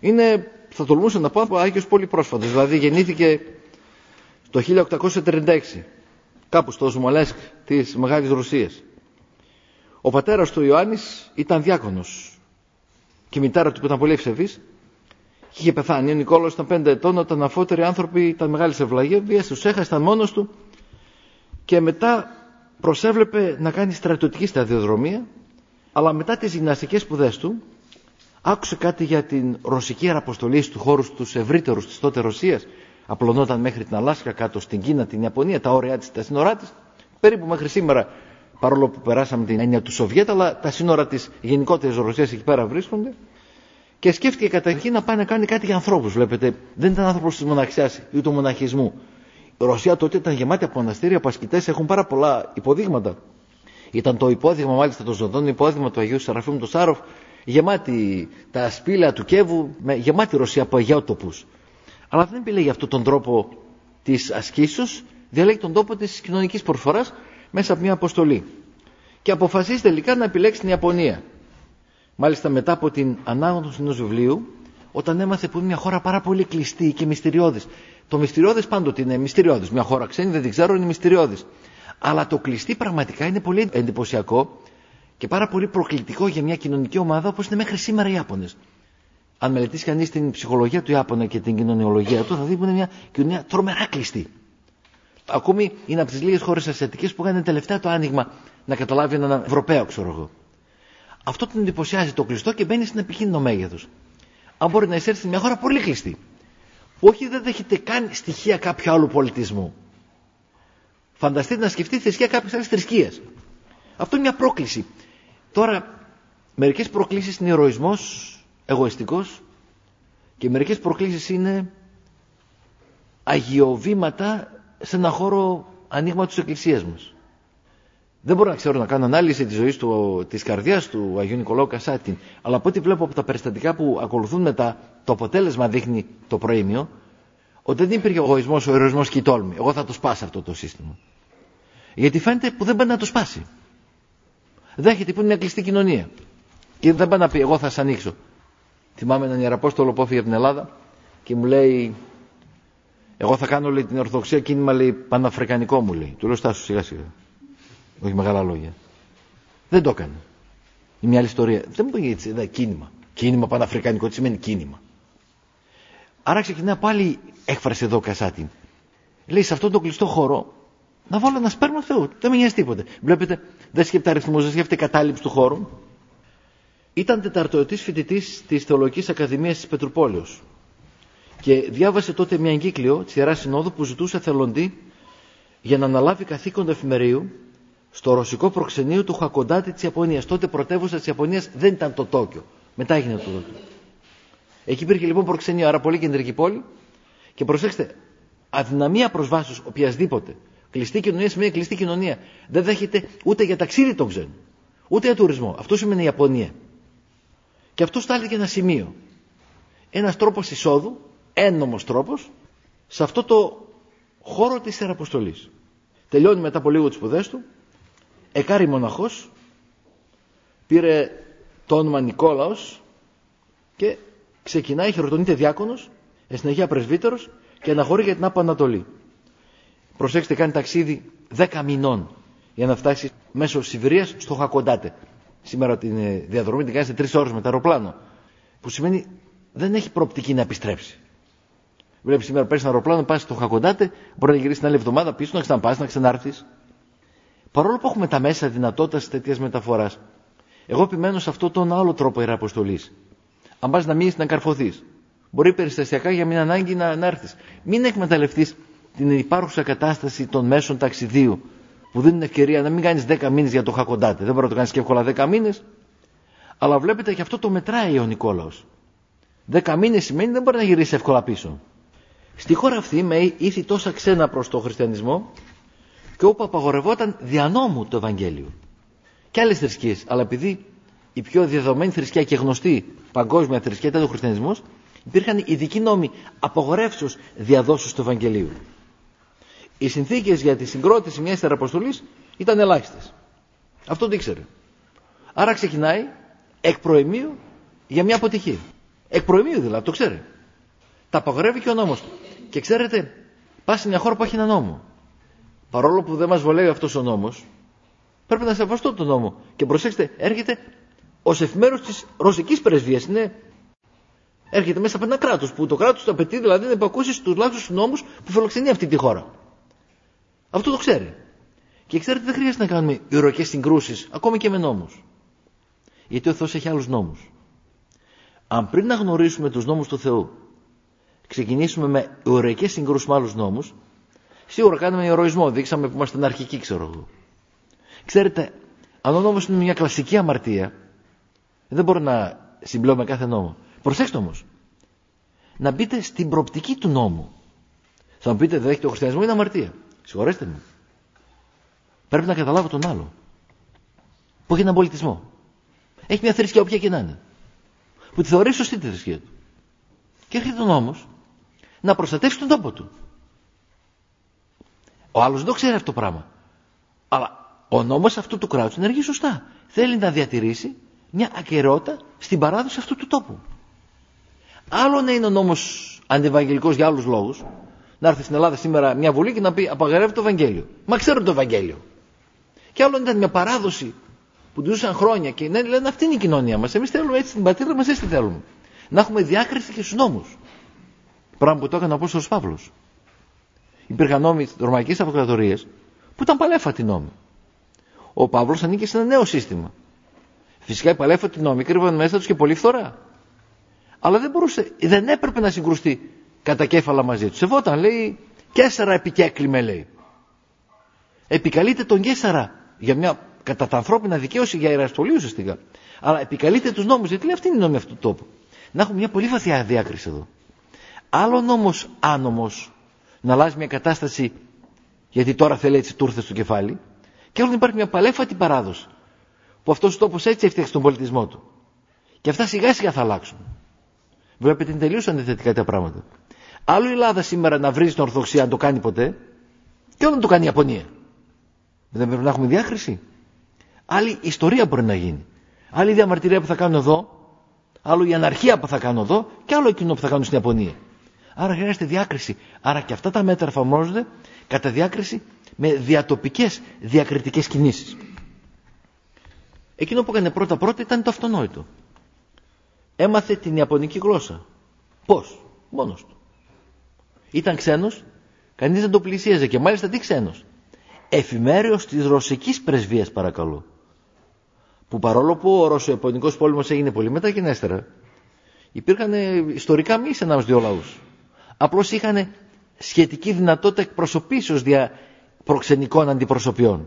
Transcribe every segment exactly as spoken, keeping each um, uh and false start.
Είναι, θα τολμούσα να πω, Άγιος πολύ πρόσφατος. Δηλαδή γεννήθηκε το χίλια οκτακόσια τριάντα έξι, κάπου στο Σμολένσκ της Μεγάλης Ρωσίας. Ο πατέρας του Ιωάννης ήταν διάκονος και η μητέρα του που ήταν πολύ ευσεβής είχε πεθάνει. Ο Νικόλαος ήταν πέντε ετών όταν αφότεροι άνθρωποι ήταν μεγάλης ευλαγίας, τους έχασε, ήταν μόνος του και μετά προσέβλεπε να κάνει στρατιωτική σταδιοδρομία, αλλά μετά τις γυμναστικές σπουδές του άκουσε κάτι για την ρωσική ιεραποστολή στους χώρους τους ευρύτερους της τότε Ρωσίας. Απλωνόταν μέχρι την Αλάσκα, κάτω στην Κίνα, την Ιαπωνία, τα όρια της, τα σύνορά της, περίπου μέχρι σήμερα, παρόλο που περάσαμε την έννοια του Σοβιέτ, αλλά τα σύνορα της γενικότερης Ρωσίας εκεί πέρα βρίσκονται. Και σκέφτηκε καταρχήν να πάει να κάνει κάτι για ανθρώπους. Βλέπετε, δεν ήταν άνθρωπος της μοναξιάς ή του μοναχισμού. Η Ρωσία τότε ήταν γεμάτη από μοναστήρια, από ασκητές, έχουν πάρα πολλά υποδείγματα. Ήταν το υπόδειγμα, μάλιστα το ζωντανό υπόδειγμα του Αγίου Σεραφείμ του Σάροφ, γεμάτη τα σπήλαια του Κέβου, με γεμάτη Ρωσία από αγιότοπους. Αλλά δεν επιλέγει αυτόν τον τρόπο της ασκήσεως, διαλέγει τον τόπο της κοινωνικής προσφοράς μέσα από μια αποστολή. Και αποφασίζει τελικά να επιλέξει την Ιαπωνία. Μάλιστα μετά από την ανάγνωση ενός βιβλίου, όταν έμαθε που είναι μια χώρα πάρα πολύ κλειστή και μυστηριώδης. Το μυστηριώδης πάντοτε είναι μυστηριώδης. Μια χώρα ξένη, δεν την ξέρω, είναι μυστηριώδης. Αλλά το κλειστή πραγματικά είναι πολύ εντυπωσιακό και πάρα πολύ προκλητικό για μια κοινωνική ομάδα όπως είναι μέχρι σήμερα οι Ιάπωνες. Αν μελετήσει κανείς την ψυχολογία του Ιάπωνα και την κοινωνιολογία του, θα δει που είναι μια κοινωνία τρομερά κλειστή. Ακόμη είναι από τις λίγες χώρες ασιατικές που έκανε τελευταία το άνοιγμα να καταλάβει έναν Ευρωπαίο, ξέρω εγώ. Αυτό τον εντυπωσιάζει το κλειστό και μπαίνει στην επικίνδυνο μέγεθος. Αν μπορεί να εισέλθει σε μια χώρα πολύ κλειστή, που όχι δεν δέχεται καν στοιχεία κάποιου άλλου πολιτισμού. Φανταστείτε να σκεφτεί τη θρησκεία κάποιες άλλες θρησκείες. Αυτό είναι μια πρόκληση. Τώρα, μερικές προκλήσεις είναι ηρωισμός, εγωιστικός, και μερικές προκλήσεις είναι αγιοβήματα σε ένα χώρο ανοίγματος της εκκλησίας μας. Δεν μπορώ να ξέρω να κάνω ανάλυση της ζωής του, της καρδιάς του Αγίου Νικολάου Κασάτιν, αλλά από ό,τι βλέπω από τα περιστατικά που ακολουθούν μετά, το αποτέλεσμα δείχνει το προήμιο, ότι δεν υπήρχε ο εγωισμός, ο ηρωισμός και η τόλμη. Εγώ θα το σπάσω αυτό το σύστημα. Γιατί φαίνεται που δεν πάει να το σπάσει. Δέχεται που είναι μια κλειστή κοινωνία. Και δεν πάει να πει, εγώ θα σας ανοίξω. Θυμάμαι έναν Ιεραπόστολο που έφυγε από την Ελλάδα και μου λέει, εγώ θα κάνω, λέει, την Ορθοδοξία κίνημα, λέει, παναφρικανικό, μου λέει. Του λέω, στάσου σιγά σιγά. Όχι μεγάλα λόγια. Δεν το έκανε. Είναι μια άλλη ιστορία. Δεν μου πει έτσι, εδώ, κίνημα. Κίνημα παναφρικανικό, τι σημαίνει κίνημα. Άρα ξεκινά πάλι έκφραση εδώ Κασάτιν. Λέει, σε αυτόν τον κλειστό χώρο να βάλω ένα σπέρμα Θεού. Δεν με νοιάζει τίποτε. Βλέπετε, δεν σκέφτεται αριθμούς, δεν σκέφτεται κατάληψη του χώρου. Ήταν τεταρτοετής φοιτητής της Θεολογικής Ακαδημίας της Πετρουπόλεως και διάβασε τότε μια εγκύκλιο της Ιεράς Συνόδου που ζητούσε θελοντή για να αναλάβει καθήκον εφημερίου στο ρωσικό προξενείο του Χακοντάτι της Ιαπωνίας. Τότε πρωτεύουσα της Ιαπωνίας δεν ήταν το Τόκιο. Μετά έγινε το Τόκιο. Εκεί υπήρχε λοιπόν προξενείο, άρα πολύ κεντρική πόλη. Και προσέξτε, αδυναμία προσβάσεως οποιασδήποτε. Κλειστή κοινωνία σημαίνει κλειστή κοινωνία. Δεν δέχεται ούτε για ταξίδι τον ξένο, ούτε για τουρισμό. Αυτό σημαίνει η Ιαπωνία. Και αυτό στάλθηκε ένα σημείο. Ένας τρόπος εισόδου, έννομος τρόπος, σε αυτό το χώρο της Ιεραποστολής. Τελειώνει μετά από λίγο τις σπουδές του, εκάρη μοναχός, πήρε το όνομα Νικόλαος και ξεκινάει, χειροτονείται διάκονος, εν συνεχεία πρεσβύτερος και αναχωρεί για την Άπο Ανατολή. Προσέξτε, κάνει ταξίδι δέκα μηνών για να φτάσει μέσω Σιβηρίας στο Χακοντάτε. Σήμερα την διαδρομή την κάνει σε τρεις ώρες με το αεροπλάνο. Που σημαίνει δεν έχει προοπτική να επιστρέψει. Βλέπει σήμερα παίρνει ένα αεροπλάνο, πα στο Χακοντάτε, μπορεί να γυρίσει την άλλη εβδομάδα πίσω, να ξαναπά, να ξανάρθει. Παρόλο που έχουμε τα μέσα δυνατότητα τέτοια μεταφορά, εγώ επιμένω σε αυτόν τον άλλο τρόπο ιεραποστολής. Αν πα να μείνει, να καρφωθεί. Μπορεί περιστασιακά για μια ανάγκη να, να έρθει. Μην εκμεταλλευτεί την υπάρχουσα κατάσταση των μέσων ταξιδίου που δίνουν ευκαιρία να μην κάνει δέκα μήνες για το Χακοντάτε. Δεν μπορεί να το κάνει και εύκολα δέκα μήνες. Αλλά βλέπετε και αυτό το μετράει ο Νικόλαος. δέκα μήνες σημαίνει δεν μπορεί να γυρίσει εύκολα πίσω. Στη χώρα αυτή με ήθη τόσα ξένα προς το χριστιανισμό και όπου απαγορευόταν δια νόμου το Ευαγγέλιο. Και άλλες θρησκείες, αλλά επειδή η πιο διαδεδομένη θρησκεία και γνωστή παγκόσμια θρησκεία ήταν ο χριστιανισμός, υπήρχαν ειδικοί νόμοι απαγορεύσεως διαδόσεως του Ευαγγελίου. Οι συνθήκες για τη συγκρότηση μιας ιεραποστολής ήταν ελάχιστες. Αυτό το ήξερε. Άρα ξεκινάει εκ προημίου για μια αποτυχία. Εκ προημίου δηλαδή, το ξέρει. Τα απαγορεύει και ο νόμος του. Και ξέρετε, πας σε μια χώρα που έχει ένα νόμο. Παρόλο που δεν μας βολεύει αυτός ο νόμος, πρέπει να σεβαστώ τον νόμο. Και προσέξτε, έρχεται ως εφημέρος της ρωσικής πρεσβείας. Είναι... Έρχεται μέσα από ένα κράτος που το κράτος το απαιτεί δηλαδή να υπακούσει στους λάθος νόμους που φιλοξενεί αυτή τη χώρα. Αυτό το ξέρει. Και ξέρετε, δεν χρειάζεται να κάνουμε ηρωικές συγκρούσεις, ακόμη και με νόμους. Γιατί ο Θεός έχει άλλους νόμους. Αν πριν να γνωρίσουμε τους νόμους του Θεού, ξεκινήσουμε με ηρωικές συγκρούσεις με άλλους νόμους, σίγουρα κάνουμε ηρωισμό. Δείξαμε που είμαστε αναρχικοί, ξέρω εγώ. Ξέρετε, αν ο νόμος είναι μια κλασική αμαρτία, δεν μπορώ να συμπλέω με κάθε νόμο. Προσέξτε όμως, να μπείτε στην προοπτική του νόμου. Θα μου πείτε, δεν έχει το χριστιανισμό, είναι αμαρτία. Συγχωρέστε με. Πρέπει να καταλάβω τον άλλο. Που έχει έναν πολιτισμό. Έχει μια θρησκεία, όποια και να είναι. Που τη θεωρεί σωστή τη θρησκεία του. Και έρχεται ο νόμος να προστατεύσει τον τόπο του. Ο άλλος δεν το ξέρει αυτό το πράγμα. Αλλά ο νόμος αυτού του κράτους ενεργεί σωστά. Θέλει να διατηρήσει μια ακεραιότητα στην παράδοση αυτού του τόπου. Άλλο να είναι ο νόμος αντιευαγγελικός για άλλους λόγους, να έρθει στην Ελλάδα σήμερα μια βουλή και να πει απαγορεύεται το Ευαγγέλιο. Μα ξέρουν το Ευαγγέλιο. Και άλλο ήταν μια παράδοση που του ζούσαν χρόνια και ναι, λένε αυτή είναι η κοινωνία μας. Εμείς θέλουμε έτσι την πατρίδα μας, έτσι θέλουμε. Να έχουμε διάκριση και στους νόμους. Πράγμα που το έκανε ο Απόστολος Παύλος. Υπήρχαν νόμοι ρωμαϊκής αυτοκρατορίας που ήταν παλέφατοι νόμοι. Ο Παύλος ανήκε σε ένα νέο σύστημα. Φυσικά οι παλέφατοι νόμοι κρύβαν μέσα τους και πολύ φθορά. Αλλά δεν μπορούσε, δεν έπρεπε να συγκρουστεί κατά κέφαλα μαζί του. Σεβόταν, λέει, Καίσαρα επικέκλημε, λέει. Επικαλείται τον Καίσαρα για μια κατά τα ανθρώπινα δικαίωση για ιεραστολή ουσιαστικά. Αλλά επικαλείται τους νόμους, γιατί λέει αυτή είναι η νόμη αυτού του τόπου. Να έχουμε μια πολύ βαθιά διάκριση εδώ. Άλλο νόμος άνομος να αλλάζει μια κατάσταση γιατί τώρα θέλει έτσι του ήρθε στο κεφάλι, και άλλο υπάρχει μια παλέφατη παράδοση που αυτός ο τόπος έτσι έφτιαξε τον πολιτισμό του. Και αυτά σιγά σιγά θα αλλάξουν. Βλέπετε, είναι τελείως αντιθετικά τα πράγματα. Άλλο η Ελλάδα σήμερα να βρίζει την Ορθοδοξία, αν το κάνει ποτέ, και άλλο να το κάνει η Ιαπωνία. Δεν πρέπει να έχουμε διάκριση. Άλλη ιστορία μπορεί να γίνει. Άλλη η διαμαρτυρία που θα κάνουν εδώ, άλλο η αναρχία που θα κάνουν εδώ, και άλλο εκείνο που θα κάνουν στην Ιαπωνία. Άρα χρειάζεται διάκριση. Άρα και αυτά τα μέτρα εφαρμόζονται κατά διάκριση με διατοπικές διακριτικές κινήσεις. Εκείνο που έκανε πρώτα-πρώτα ήταν το αυτονόητο. Έμαθε την Ιαπωνική γλώσσα. Πώς? Μόνος του. Ήταν ξένος, κανείς δεν το πλησίαζε, και μάλιστα τι ξένος? Εφημέριος της ρωσικής πρεσβείας, παρακαλώ. Που παρόλο που ο Ρωσο-Ιαπωνικός πόλεμος έγινε πολύ μεταγενέστερα, υπήρχαν ιστορικά μίση ανάμεσα δύο λαούς. Απλώς είχαν σχετική δυνατότητα εκπροσωπήσεως δια προξενικών αντιπροσωπιών.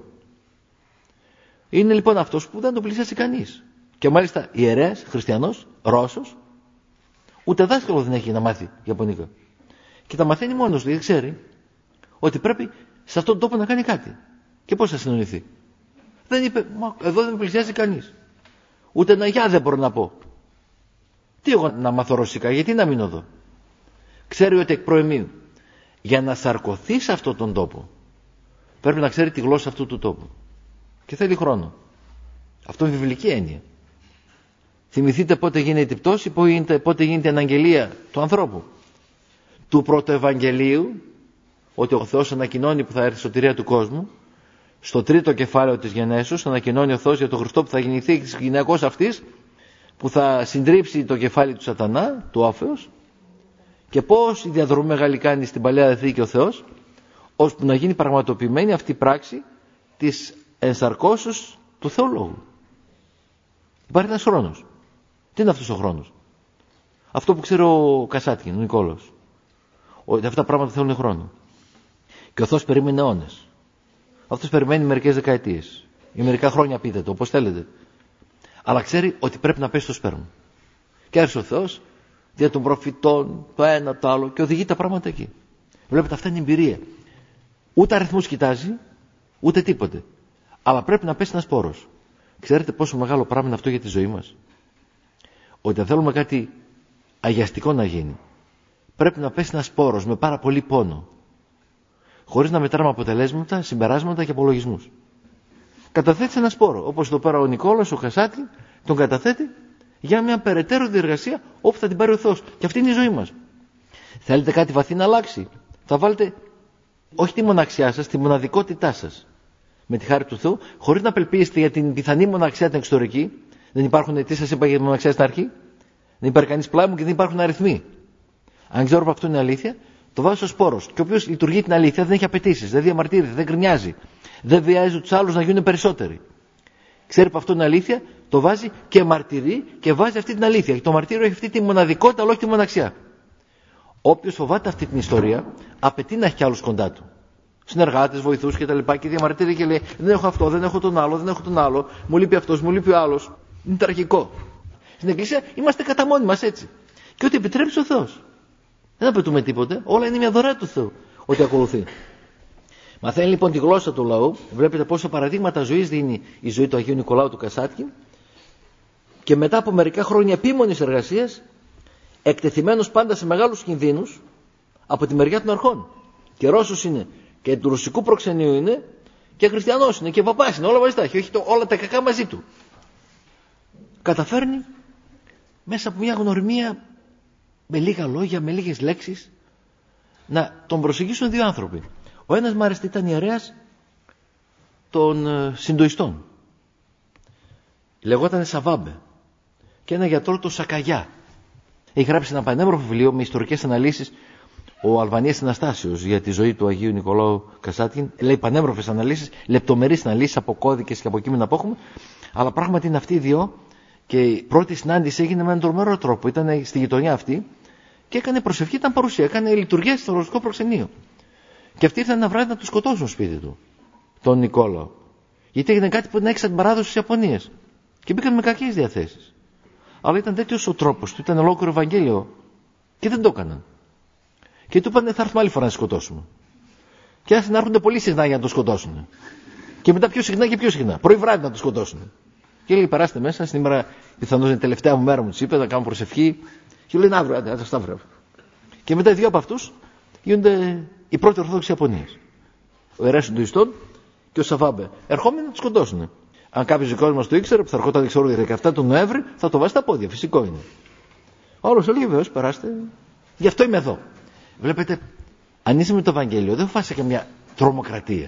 Είναι λοιπόν αυτός που δεν το πλησίασε κανείς. Και μάλιστα ιερέας, χριστιανός, Ρώσος, ούτε δάσκαλο δεν έχει να μάθει Ιαπωνικά. Και τα μαθαίνει μόνος του, γιατί ξέρει ότι πρέπει σε αυτόν τον τόπο να κάνει κάτι. Και πώς θα συνονιθεί? Δεν είπε, μα εδώ δεν με πλησιάζει κανείς. Ούτε ένα γεια δεν μπορώ να πω. Τι εγώ να μάθω ρωσικά, γιατί να μείνω εδώ? Ξέρει ότι εκ προημίου για να σαρκωθεί σε αυτόν τον τόπο πρέπει να ξέρει τη γλώσσα αυτού του τόπου. Και θέλει χρόνο. Αυτό είναι βιβλική έννοια. Θυμηθείτε πότε γίνεται η πτώση, πότε γίνεται η αναγγελία του ανθρώπου. Του πρωτοευαγγελίου, ότι ο Θεός ανακοινώνει που θα έρθει η σωτηρία του κόσμου. Στο τρίτο κεφάλαιο της Γενέσεως ανακοινώνει ο Θεός για τον Χριστό που θα γεννηθεί της γυναικός αυτής, που θα συντρίψει το κεφάλι του Σατανά, του Όφεως. Και πώς η διαδρομή μεγάλη κάνει στην Παλαιά Διαθήκη ο Θεός, ώσπου να γίνει πραγματοποιημένη αυτή η πράξη της ενσαρκώσεως του Θεού Λόγου. Υπάρχει ένας χρόνος. Τι είναι αυτός ο χρόνος? Αυτό που ξέρει ο Κασάτκιν, ο Νικόλαος. Ότι αυτά τα πράγματα θέλουν χρόνο. Και ο Θεός περίμενε αιώνες. Αυτός περιμένει μερικές δεκαετίες ή μερικά χρόνια, πείτε το όπως θέλετε. Αλλά ξέρει ότι πρέπει να πέσει το σπέρμα. Και έρθει ο Θεός δια των προφητών, το ένα το άλλο, και οδηγεί τα πράγματα εκεί. Βλέπετε, αυτά είναι εμπειρία. Ούτε αριθμούς κοιτάζει, ούτε τίποτε. Αλλά πρέπει να πέσει ένας σπόρος. Ξέρετε πόσο μεγάλο πράγμα είναι αυτό για τη ζωή μας? Ότι αν θέλουμε κάτι αγιαστικό να γίνει, πρέπει να πέσει ένας σπόρος με πάρα πολύ πόνο, χωρίς να μετράμε αποτελέσματα, συμπεράσματα και απολογισμούς. Καταθέτει ένα σπόρο, όπως εδώ πέρα ο Νικόλαος, ο Κασάτη, τον καταθέτει για μια περαιτέρω διεργασία όπου θα την πάρει ο Θεός. Και αυτή είναι η ζωή μας. Θέλετε κάτι βαθύ να αλλάξει, θα βάλετε όχι τη μοναξιά σας, τη μοναδικότητά σας. Με τη χάρη του Θεού, χωρίς να απελπίσετε για την πιθανή μοναξιά την εξωτερική. Δεν υπάρχουν, τι σας είπα για τη μοναξιά στην αρχή? Δεν υπάρχει κανείς πλάι μου και δεν υπάρχουν αριθμοί. Αν ξέρω από αυτό είναι αλήθεια, το βάζει στο σπόρος. Και ο οποίος λειτουργεί την αλήθεια δεν έχει απαιτήσεις, δεν διαμαρτύρεται, δεν γκρινιάζει, δεν βιάζει τους άλλους να γίνουν περισσότεροι. Ξέρει από αυτό είναι αλήθεια, το βάζει και μαρτυρεί και βάζει αυτή την αλήθεια. Και το μαρτύριο έχει αυτή τη μοναδικότητα, αλλά όχι τη μοναξιά. Όποιος φοβάται αυτή την ιστορία, απαιτεί να έχει κι άλλους κοντά του. Συνεργάτες, βοηθούς κτλ. Και, και διαμαρτύρει και λέει: δεν έχω αυτό, δεν έχω τον άλλο, δεν έχω τον άλλο, μου λείπει αυτός, μου λείπει ο άλλος. Είναι τραγικό. Στην Εκκλησία είμαστε κατά μόνοι μας έτσι. Και ό,τι επιτρέψει ο Θεός. Δεν απαιτούμε τίποτε, όλα είναι μια δωρεά του Θεού. Ό,τι ακολουθεί. Μαθαίνει λοιπόν τη γλώσσα του λαού, βλέπετε πόσα παραδείγματα ζωής δίνει η ζωή του Αγίου Νικολάου του Κασάτκιν. Και μετά από μερικά χρόνια επίμονης εργασίας, εκτεθειμένος πάντα σε μεγάλους κινδύνους από τη μεριά των αρχών. Και Ρώσος είναι και του ρωσικού προξενείου είναι και χριστιανός είναι και παπάς είναι, όλα μαζί τα έχει, όχι το, όλα τα κακά μαζί του. Καταφέρνει μέσα από μια γνωριμία με λίγα λόγια, με λίγες λέξεις να τον προσεγγίσουν δύο άνθρωποι. Ο ένας μάλιστα ήταν ιερέας των ε, συντοιστών. Λεγόταν Σαβάμπε και ένα γιατρό το Σακαγιά. Έχει γράψει ένα πανέμορφο βιβλίο με ιστορικές αναλύσεις ο Αλβανίας Αναστάσιος για τη ζωή του Αγίου Νικολάου Κασάτκιν. Λέει πανέμορφες αναλύσεις, λεπτομερείς αναλύσεις από κώδικες και από κείμενα που έχουμε. Αλλά πράγματι είναι αυτοί οι δύο και η πρώτη συνάντηση έγινε με έναν τρομερό τρόπο. Ήταν στη γειτονιά αυτή και έκανε προσευχή, ήταν παρουσία, έκανε λειτουργία στο ρωσικό προξενείο. Και αυτοί ήρθαν ένα βράδυ να του σκοτώσουν στο σπίτι του, τον Νικόλαο. Γιατί έγινε κάτι που δεν έξα την παράδοση της Ιαπωνίας. Και μπήκαν με κακές διαθέσεις. Αλλά ήταν τέτοιος ο τρόπος του, ήταν ολόκληρο Ευαγγέλιο. Και δεν το έκαναν. Και του είπαν: θα έρθουμε άλλη φορά να σκοτώσουμε. Και άρχισαν να έρχονται πολύ συχνά για να το σκοτώσουν. Και μετά πιο συχνά και πιο συχνά. Πρωί βράδυ να το σκοτώσουν. Και λέει: περάστε μέσα, σήμερα πιθανώς είναι η τελευταία μου μέρα, μου του είπε, θα κάνω προσευχή. Και λέει: να αύριο, άντε, άντε, αύριο. Και μετά οι δύο από αυτούς γίνονται οι πρώτοι Ορθόδοξοι Ιαπωνίας. Ο ιερέας των Ιιστών και ο Σαβάμπε. Ερχόμενοι να του σκοτώσουν. Αν κάποιος δικός μας το ήξερε, που θα ερχόταν δεκαεφτά του Νοέμβρη, θα το βάζει στα πόδια. Φυσικό είναι. Ο άλλος έλεγε: βεβαίως, περάστε. Γι' αυτό είμαι εδώ. Βλέπετε, αν είσαι με το Ευαγγέλιο, δεν φάσαι και μια τρομοκρατία.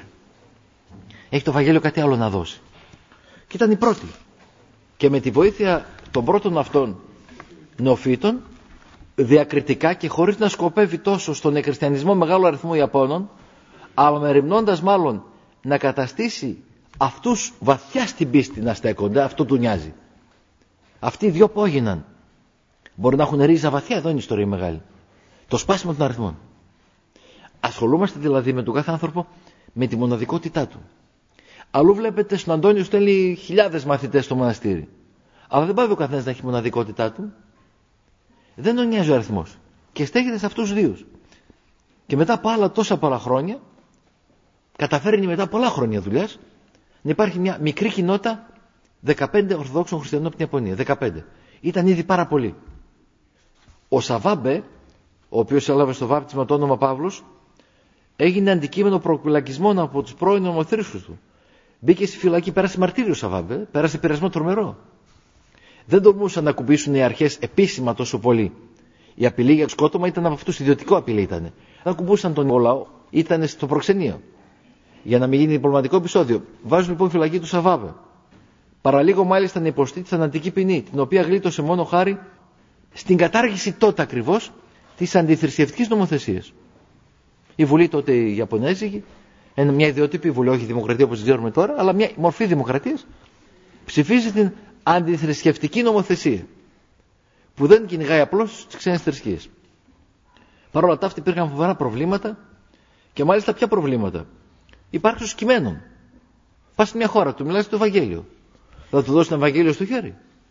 Έχει το Ευαγγέλιο κάτι άλλο να δώσει. Και ήταν η πρώτη. Και με τη βοήθεια των πρώτων αυτών νεοφύτων, διακριτικά και χωρίς να σκοπεύει τόσο στον εκχριστιανισμό μεγάλο αριθμό Ιαπώνων, αλλά μεριμνώντας μάλλον να καταστήσει αυτούς βαθιά στην πίστη να στέκονται, αυτό του νοιάζει. Αυτοί οι δυο που έγιναν μπορεί να έχουν ρίζα βαθιά, εδώ είναι η ιστορία μεγάλη. Το σπάσιμο των αριθμών. Ασχολούμαστε δηλαδή με τον κάθε άνθρωπο με τη μοναδικότητά του. Αλλού βλέπετε στον Αντώνιο στέλνει χιλιάδες μαθητές στο μοναστήρι. Αλλά δεν πάει ο καθένας να έχει μοναδικότητά του. Δεν τον νοιάζει ο αριθμός. Και στέκεται σε αυτούς τους δύο. Και μετά από άλλα τόσα πολλά χρόνια, καταφέρνει μετά πολλά χρόνια δουλειάς να υπάρχει μια μικρή κοινότητα δεκαπέντε Ορθοδόξων Χριστιανών από την Ιαπωνία. δεκαπέντε. Ήταν ήδη πάρα πολύ. Ο Σαβάμπε, ο οποίος έλαβε στο βάπτισμα το όνομα Παύλος, έγινε αντικείμενο προκυλακισμών από τους πρώην ομοθρήσκους του. Μπήκε στη φυλακή, πέρασε μαρτύριο Σαβάμπε, πέρασε πειρασμό τρομερό. Δεν τολμούσαν να κουμπίσουν οι αρχές επίσημα τόσο πολύ. Η απειλή για το σκότωμα ήταν από αυτούς, ιδιωτικό απειλή ήταν. Δεν κουμπούσαν τον λαό, ήταν στο προξενείο. Για να μην γίνει διπλωματικό επεισόδιο. Βάζουν λοιπόν φυλακή του Σαβάμπε. Παραλίγο μάλιστα να υποστεί τη θανατική ποινή, την οποία γλίτωσε μόνο χάρη στην κατάργηση τότε ακριβώς της αντιθρησκευτικής νομοθεσίας. Η Βουλή τότε η Ιαπωνέζικη, μια ιδιότυπη Βουλή, όχι δημοκρατία όπως ξέρουμε τώρα, αλλά μια μορφή δημοκρατίας, ψηφίζει την αντιθρησκευτική νομοθεσία, που δεν κυνηγάει απλώς τις ξένες θρησκείες. Παρ' όλα αυτά, υπήρχαν φοβερά προβλήματα και μάλιστα ποια προβλήματα. Υπάρξεως κειμένων. Πας σε μια χώρα, του μιλάς το Ευαγγέλιο. Θα του δώσει το Ευαγγέλιο στο χέρι.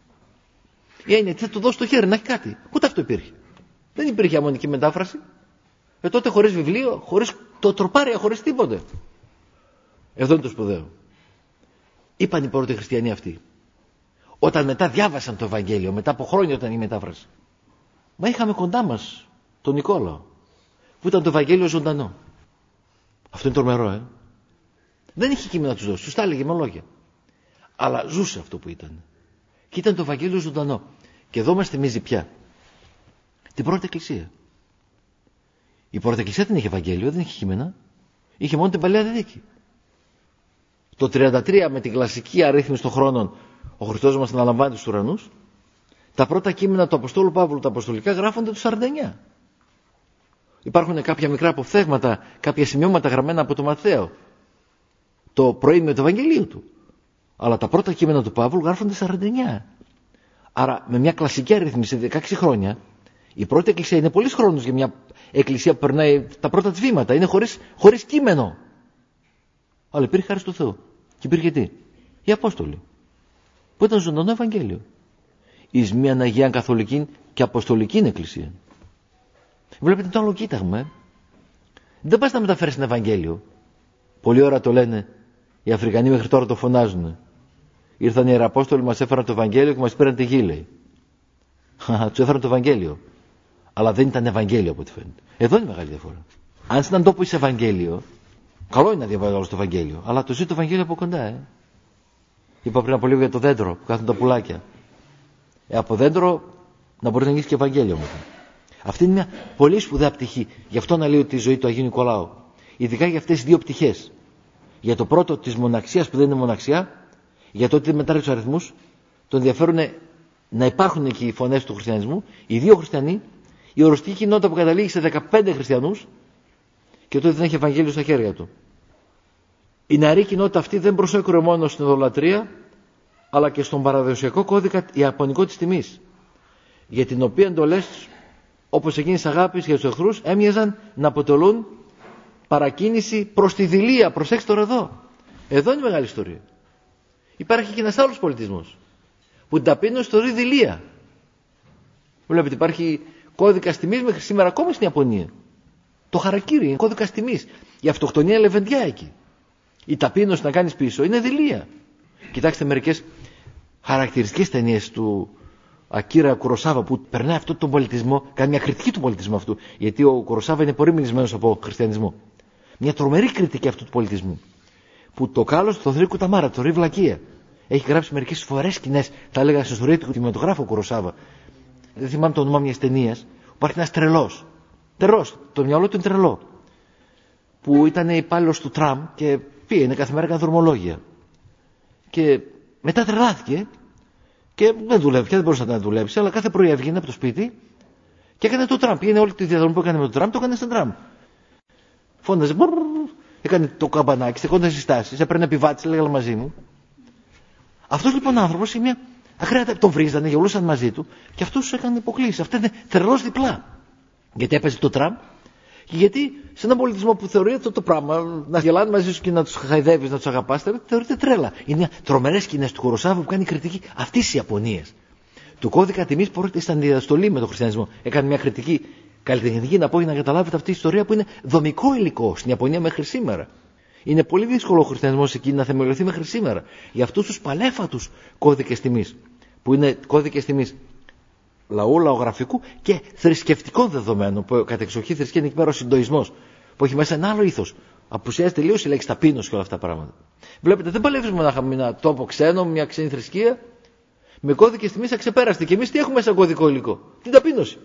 Η έννοια, τι θα του δώσει στο χέρι, να έχει κάτι. Ούτε αυτό υπήρχε. Δεν υπήρχε αμμονική μετάφραση. Ε, τότε χωρίς βιβλίο, χωρίς το τροπάρια, χωρίς τίποτε. Εδώ είναι το σπουδαίο. Είπαν οι πρώτοι χριστιανοί αυτοί. Όταν μετά διάβασαν το Ευαγγέλιο, μετά από χρόνια όταν η μετάφραση. Μα είχαμε κοντά μας τον Νικόλαο, που ήταν το Ευαγγέλιο ζωντανό. Αυτό είναι τρομερό, ε. Δεν είχε κείμενα να τους δώσει, τους τα έλεγε με λόγια. Αλλά ζούσε αυτό που ήταν. Και ήταν το Ευαγγέλιο ζωντανό. Και εδώ μας θυμίζει πια την πρώτη εκκλησία. Η πρώτη εκκλησία δεν είχε Ευαγγέλιο, δεν είχε κείμενα. Είχε μόνο την Παλαιά Διαθήκη. Το τριάντα τρία με την κλασική αρρύθμιση των χρόνων ο Χριστός μας αναλαμβάνει τους ουρανούς. Τα πρώτα κείμενα του Αποστόλου Παύλου, τα αποστολικά, γράφονται το σαράντα εννιά. Υπάρχουν κάποια μικρά αποφθέγματα, κάποια σημειώματα γραμμένα από τον Ματθαίο, το προήμιο του Ευαγγελίου του. Αλλά τα πρώτα κείμενα του Παύλου γράφονται σαράντα εννιά. Άρα με μια κλασική αρρύθμιση δεκαέξι χρόνια, η πρώτη εκκλησία είναι πολύς χρόνος για μια εκκλησία που περνάει τα πρώτα της βήματα. Είναι χωρίς, χωρίς κείμενο. Αλλά υπήρχε χάρις του Θεού. Και υπήρχε τι? Οι Απόστολοι. Που ήταν ζωντανό Ευαγγέλιο. Εις μίαν Αγίαν Καθολική και Αποστολική εκκλησία. Βλέπετε το άλλο κοίταγμα. Ε? Δεν πας να μεταφέρεις ένα Ευαγγέλιο. Πολλή ώρα το λένε. Οι Αφρικανοί μέχρι τώρα το φωνάζουν. Ήρθαν οι Ιεραπόστολοι, μας έφεραν το Ευαγγέλιο και μας πήραν τη γη, λέει. Τους έφεραν το Ευαγγέλιο. Αλλά δεν ήταν Ευαγγέλιο από ό,τι φαίνεται. Εδώ είναι μεγάλη διαφορά. Αν σε έναν τόπο είσαι Ευαγγέλιο, καλό είναι να διαβάζει το Ευαγγέλιο, αλλά το ζει το Ευαγγέλιο από κοντά, ε. Είπα πριν από λίγο για το δέντρο που κάθουν τα πουλάκια. Ε, από δέντρο να μπορεί να γίνει και Ευαγγέλιο μετά. Αυτή είναι μια πολύ σπουδαία πτυχή. Γι' αυτό να λέω τη ζωή του Αγίου Νικολάου. Ειδικά για αυτές τις δύο πτυχές. Για το πρώτο της μοναξίας που δεν είναι μοναξιά, για το ότι δεν μετράει τους αριθμούς, το ενδιαφέρον είναι να υπάρχουν εκεί οι φωνές του χριστιανισμού, οι δύο χριστιανοί, η ορωστική κοινότητα που καταλήγει σε δεκαπέντε χριστιανούς και τότε δεν έχει Ευαγγέλιο στα χέρια του. Η νεαρή κοινότητα αυτή δεν προσέκρουε μόνο στην ειδωλατρία, αλλά και στον παραδοσιακό κώδικα ιαπωνικό της τιμής, για την οποία εντολές όπως εκείνης αγάπης για τους εχθρούς έμοιαζαν να αποτελούν παρακίνηση προς τη δειλία. Προσέξτε τώρα εδώ. Εδώ είναι η μεγάλη ιστορία. Υπάρχει και ένας άλλος πολιτισμός που την ταπείνωση θεωρεί δειλία. Βλέπετε, υπάρχει κώδικας τιμής μέχρι σήμερα ακόμα στην Ιαπωνία. Το χαρακίρι είναι κώδικας τιμής. Η αυτοκτονία λεβεντιά εκεί. Η ταπείνωση να κάνεις πίσω είναι δειλία. Κοιτάξτε μερικές χαρακτηριστικές ταινίες του Ακίρα Κουροσάβα που περνάει αυτόν τον πολιτισμό, κάνει μια κριτική του πολιτισμού αυτού. Γιατί ο Κουροσάβα είναι πολύ μνησμένος από χριστιανισμό. Μια τρομερή κριτική αυτού του πολιτισμού. Που το κάλος το θεωρεί κουταμάρα, το θεωρεί βλακεία. Έχει γράψει μερικές φορές σκηνές, θα έλεγα στην ιστορία του κινηματογράφου ο Κουροσάβα. Δεν θυμάμαι το όνομα μιας ταινίας. Υπάρχει ένας τρελός. Τρελός, το μυαλό του είναι τρελό. Που ήταν υπάλληλος του τραμ και πήγαινε κάθε μέρα, έκανε δρομολόγια. Και μετά τρελάθηκε και δεν δουλεύει, και δεν μπορούσε να δουλέψει, αλλά κάθε πρωί έβγαινε από το σπίτι και έκανε το τραμ. Πήγαινε όλη τη διαδρομή που έκανε με το τραμ, το έκανε στον τραμ. Φώναζε, μπρρρ, έκανε το καμπανάκι, στεκόταν στις στάσεις, έπαιρνε επιβάτης, έλεγα μαζί μου. Αυτός λοιπόν ο άνθρωπος είναι μια ακραία, τον βρίζανε, γελούσαν μαζί του και αυτός του έκανε υποκλήσεις. Αυτό είναι τρελός διπλά. Γιατί έπαιζε το τραμ και γιατί σε έναν πολιτισμό που θεωρεί αυτό το πράγμα, να γελάνε μαζί σου και να τους χαϊδεύεις, να τους αγαπάς, θεωρείται τρέλα. Είναι τρομερές σκηνές του Κουροσάβα που κάνει κριτική αυτής της Ιαπωνίας. Του κώδικα τιμής που ήταν η διαστολή με τον χριστιανισμό. Έκανε μια κριτική καλλιτεχνική, να πω, για να καταλάβετε αυτή η ιστορία που είναι δομικό υλικό στην Ιαπωνία μέχρι σήμερα. Είναι πολύ δύσκολο ο χριστιανισμός εκεί να θεμελιωθεί μέχρι σήμερα. Για αυτούς τους παλέφατους κώδικες τιμής, που είναι κώδικες τιμής λαού, λαογραφικού και θρησκευτικών δεδομένων, που κατ' εξοχή θρησκεία είναι εκεί πέρα ο συντοισμός, που έχει μέσα ένα άλλο ήθος. Απουσιάζει τελείως η λέξη ταπείνωση και όλα αυτά τα πράγματα. Βλέπετε, δεν παλεύεις μονάχα με ένα τόπο ξένο, μια ξένη θρησκεία, με κώδικες τιμής αξεπέραστη. Και εμείς τι έχουμε σαν κωδικό υλικό? Την ταπείνωση.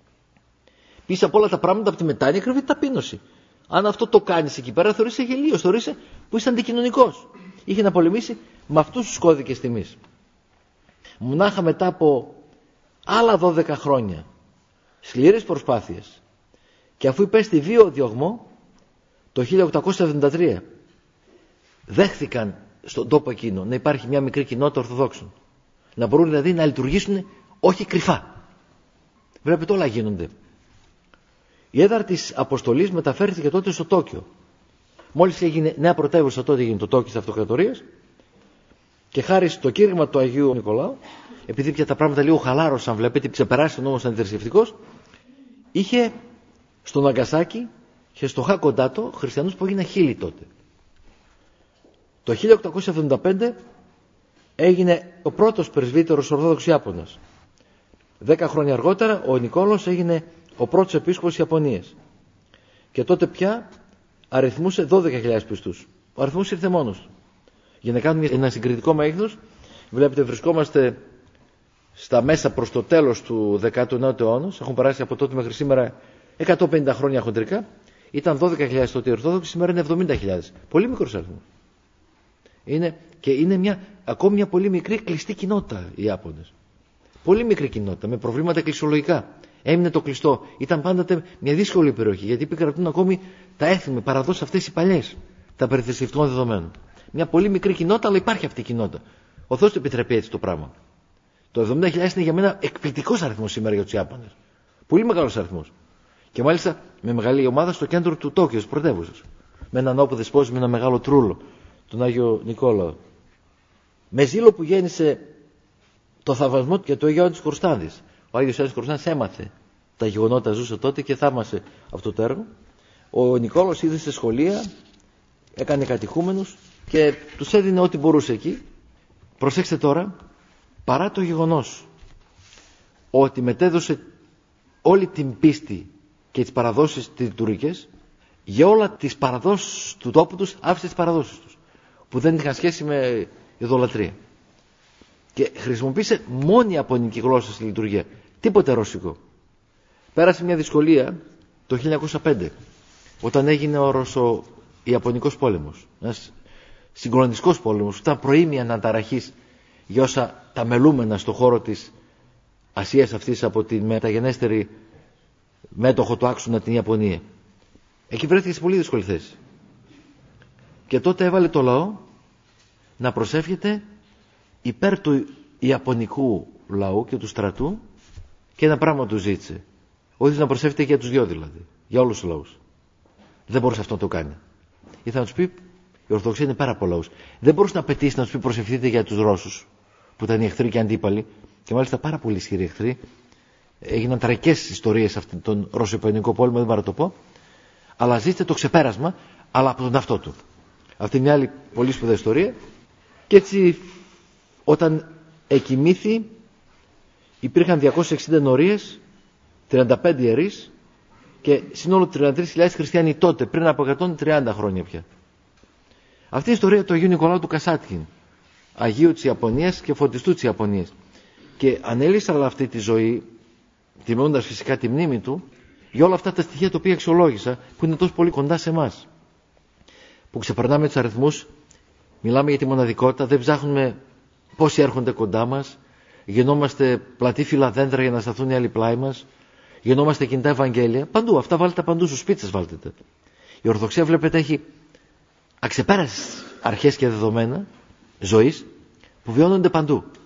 Πίσω από όλα τα πράγματα, από τη μετάνοια, κρύβει ταπείνωση. Αν αυτό το κάνεις εκεί πέρα, θεωρείσαι γελίος, θεωρείσαι που είσαι αντικοινωνικός. Είχε να πολεμήσει με αυτούς τους κώδικες τιμής. Μονάχα μετά από άλλα δώδεκα χρόνια σκληρές προσπάθειες και αφού υπέστη βίο διωγμό, το χίλια οκτακόσια εβδομήντα τρία δέχθηκαν στον τόπο εκείνο να υπάρχει μια μικρή κοινότητα Ορθοδόξων, να μπορούν δηλαδή να λειτουργήσουν όχι κρυφά. Βλέπετε, όλα γίνονται. Η έδρα της αποστολής μεταφέρθηκε τότε στο Τόκιο. Μόλις έγινε νέα πρωτεύουσα, τότε έγινε το Τόκιο της Αυτοκρατορίας, και χάρη στο κήρυγμα του Αγίου Νικολάου, επειδή πια τα πράγματα λίγο χαλάρωσαν, βλέπετε, ξεπεράσει τον νόμο σαν θρησκευτικός, είχε στο Ναγκασάκι και στο Χακοντάτο χριστιανούς που έγιναν χίλιοι τότε. Το χίλια οκτακόσια εβδομήντα πέντε έγινε ο πρώτος πρεσβύτερος Ορθόδοξος Ιάπωνας. Δέκα χρόνια αργότερα ο Νικόλαος έγινε ο πρώτος επίσκοπος της Ιαπωνίας. Και τότε πια αριθμούσε δώδεκα χιλιάδες πιστούς. Ο αριθμός ήρθε μόνος. Για να κάνουμε ένα συγκριτικό μέγεθος, βλέπετε, βρισκόμαστε στα μέσα προς το τέλος του δέκατου ενάτου αιώνα, έχουν περάσει από τότε μέχρι σήμερα εκατόν πενήντα χρόνια χοντρικά, ήταν δώδεκα χιλιάδες τότε οι Ορθόδοξοι, σήμερα είναι εβδομήντα χιλιάδες. Πολύ μικρός αριθμός. Είναι, και είναι μια, ακόμη μια πολύ μικρή κλειστή κοινότητα οι Ιάπωνες. Πολύ μικρή κοινότητα, με προβλήματα κλεισολογικά. Έμεινε το κλειστό. Ήταν πάντοτε μια δύσκολη περιοχή, γιατί επικρατούν ακόμη τα έθιμα, παραδόσεις αυτές οι παλιές, τα περί θρησκευτικών δεδομένων. Μια πολύ μικρή κοινότητα, αλλά υπάρχει αυτή η κοινότητα. Ο Θεός το επιτρέπει έτσι το πράγμα. Το εβδομήντα χιλιάδες είναι για μένα εκπληκτικός αριθμός σήμερα για τους Ιάπωνες. Πολύ μεγάλος αριθμός. Και μάλιστα με μεγάλη ομάδα στο κέντρο του Τόκιο, της πρωτεύουσας. Με έναν ναό που δεσπόζει με ένα μεγάλο τρούλο, τον Άγιο Νικόλαο. Με ζήλο που γέννησε το θαυμασμό και το Αγίου της Κορστάνδης. Ο Άγιος Ιωάννης Κορστάνδης έμαθε τα γεγονότα, ζούσε τότε και θαύμασε αυτό το έργο. Ο Νικόλαος είδε σε σχολεία, έκανε κατηχούμενους και τους έδινε ό,τι μπορούσε εκεί. Προσέξτε τώρα, παρά το γεγονός ότι μετέδωσε όλη την πίστη και τις παραδόσεις τις λειτουργικές, για όλα τις παραδόσεις του τόπου τους άφησε τις παραδόσεις τους, που δεν είχαν σχέση με ειδωλατρία. Και χρησιμοποίησε μόνη ιαπωνική γλώσσα στη λειτουργία, τίποτε ρώσικο. Πέρασε μια δυσκολία το χίλια εννιακόσια πέντε, όταν έγινε ο Ρωσο-Ιαπωνικός πόλεμος, ένας συγκλονιστικός πόλεμος, που ήταν προήμια αναταραχής για όσα τα μελούμενα στον χώρο της Ασίας αυτής από τη μεταγενέστερη μέτοχο του άξονα την Ιαπωνία. Εκεί βρέθηκε σε πολύ δύσκολη θέση. Και τότε έβαλε το λαό να προσεύχεται υπέρ του Ιαπωνικού λαού και του στρατού, και ένα πράγμα του ζήτησε. Όχι να προσεύχεται για τους δυο δηλαδή, για όλους τους λαούς. Δεν μπορούσε αυτό να το κάνει. Ήθελα να τους πει, η Ορθοδοξία είναι πέρα από λαούς. Δεν μπορούσε να απαιτήσει να τους πει προσευχηθείτε για τους Ρώσους, που ήταν οι εχθροί και αντίπαλοι, και μάλιστα πάρα πολύ ισχυροί εχθροί. Έγιναν τραγικές ιστορίες σε αυτόν τον Ρώσο-Ιαπωνικό πόλεμο, δεν μπορώ να το πω. Αλλά ζήτησε το ξεπέρασμα, αλλά από τον εαυτό του. Αυτή είναι μια άλλη πολύ σπουδαία ιστορία. Και έτσι, όταν εκοιμήθη, υπήρχαν διακόσιες εξήντα ενορίες, τριάντα πέντε ιερείς και σύνολο τριάντα τρεις χιλιάδες χριστιανοί τότε, πριν από εκατόν τριάντα χρόνια πια. Αυτή η ιστορία του Αγίου Νικολάου του Κασάτκιν, Αγίου της Ιαπωνίας και φωτιστού της Ιαπωνίας. Και ανέλησα αλλά αυτή τη ζωή, τιμώντας φυσικά τη μνήμη του, για όλα αυτά τα στοιχεία τα οποία αξιολόγησα, που είναι τόσο πολύ κοντά σε εμάς. Που ξεπερνάμε τους αριθμούς, μιλάμε για τη μοναδικότητα, δεν ψάχνουμε πόσοι έρχονται κοντά μας, γινόμαστε πλατή φύλλα δέντρα για να σταθούν οι άλλοι πλάι μας, γινόμαστε κινητά Ευαγγέλια, παντού, αυτά βάλτε παντού, στους σπίτες βάλτε τα. Η Ορθοδοξία, βλέπετε, έχει αξεπέρασες αρχές και δεδομένα ζωής που βιώνονται παντού.